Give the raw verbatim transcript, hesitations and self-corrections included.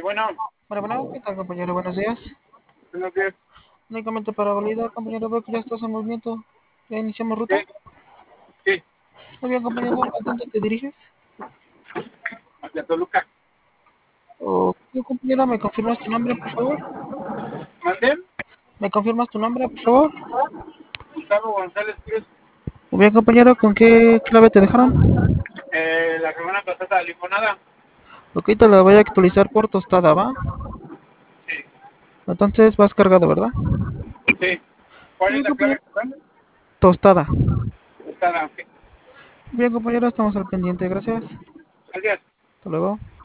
bueno, Bueno, bueno, ¿qué tal, compañero? Buenos días. buenos días. Únicamente para validar, compañero, veo que ya estás en movimiento. ¿Ya iniciamos ruta? ¿Qué? Sí, Muy bien, compañero, ¿a dónde te diriges? hacia Toluca. ¿O qué, compañero, me confirmas tu nombre, por favor? ¿Manden? ¿Me confirmas tu nombre, por favor? Gustavo González Cruz. Muy bien, compañero, ¿con qué clave te dejaron? Eh, la semana pasada, limonada. Ok, te la voy a actualizar por tostada, ¿va? Sí, Entonces vas cargado, ¿verdad? sí. ¿Cuál Muy es bien, la clave? compañero. Tostada. Muy Gustavo, ok. bien, compañero, estamos al pendiente, gracias. Gracias. Hasta luego.